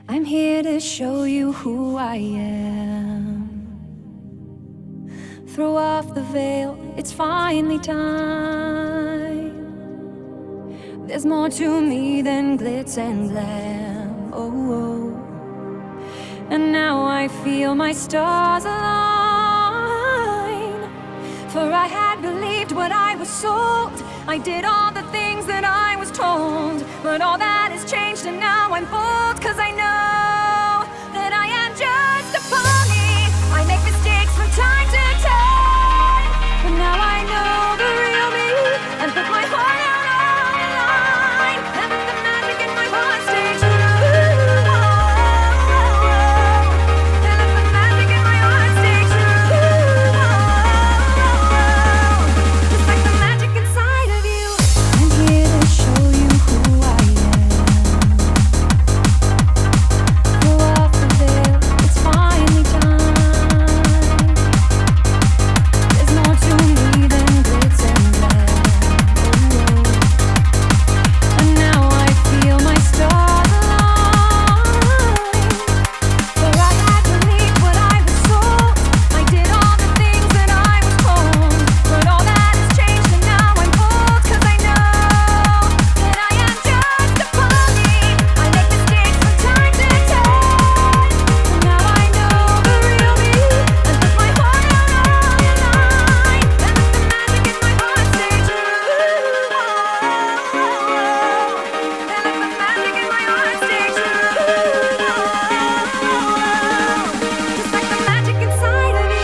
I'm here to show you who I am. Throw off the veil, it's finally time. There's more to me than glitz and glam. Oh, oh. And now I feel my stars align. For I had believed what I was sold. I did all the things that I was told. But all that has changed and now I'm bold. 'Cause I know that I am just a pony. I make mistakes from time to time. But now I know the real me. And put my heart out on the line. And let the magic in my heart stay true. And let the magic in my heart stay true. Just like the magic inside of you. I'm here to show you who I am. Pull off the veil, it's finally time. There's more to me than glitz and glam. Oh, and now I feel my stars align. For I had believed what I was sold. I did all the things that I was told. But all that has changed and now I'm bold. 'Cause I know that I am just a pony. I make mistakes from time to time. But now I know the real me. And put my heart out on the line. And let the magic in my heart stay true. And let the magic in my heart stay true. Just like the magic inside of you.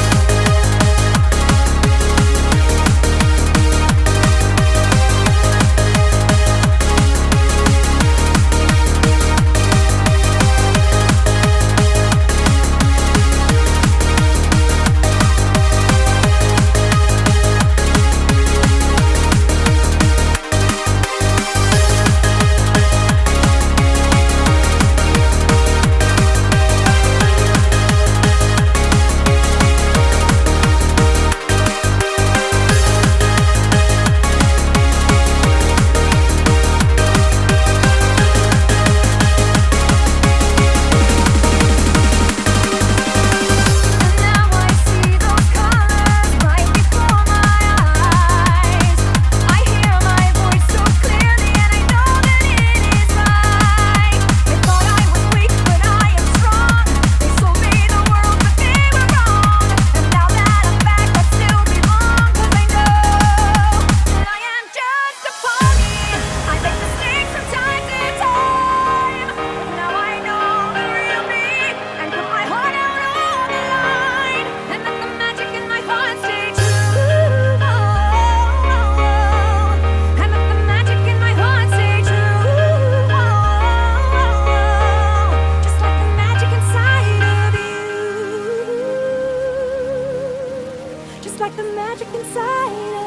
And now I see those colors right before my eyes. I hear my voice so clearly and I know that it is right. They thought I was weak, but I am strong. They sold me the world, but they were wrong. And now that I'm back, I still belong. 'Cause I know that I am just a pony. I make mistakes from time to time. But now I know the real me. And put my heart out on the line. And let the magic in my heart stay true. And let the magic in my heart stay true. Just like the magic inside of you. Just like the magic inside